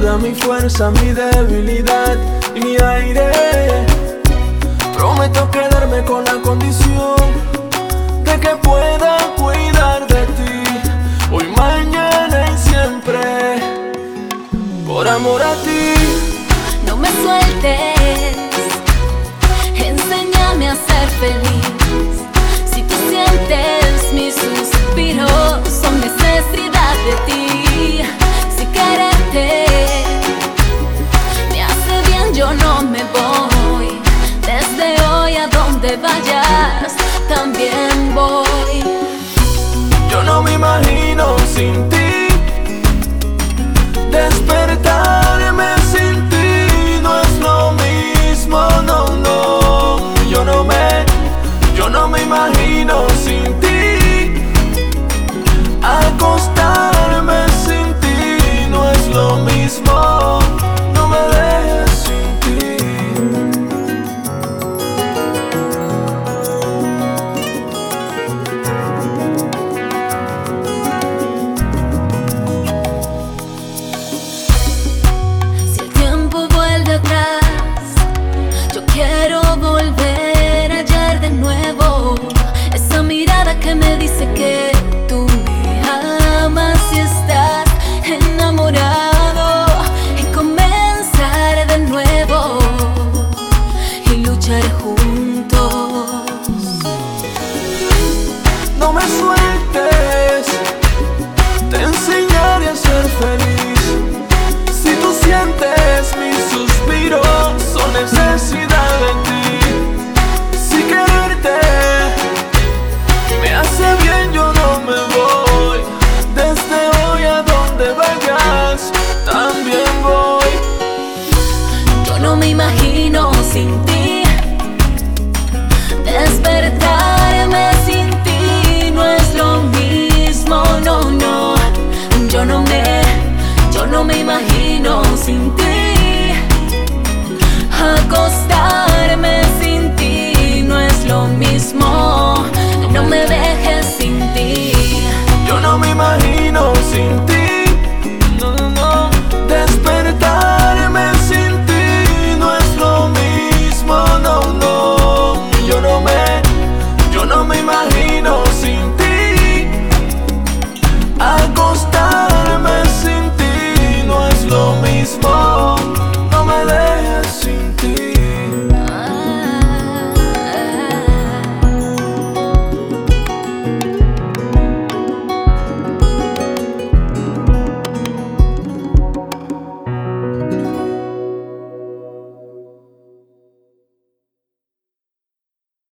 locura, mi fuerza, mi debilidad y mi aire. Prometo quedarme con la condición de que pueda cuidar de ti hoy, mañana y siempre, por amor a ti. No me sueltes, enséñame a ser feliz. Si tú sientes mis suspiros, son necesidad de ti. Si quererte me hace bien, yo no me voy. Desde hoy a donde vayas también voy. Yo no me imagino sin ti.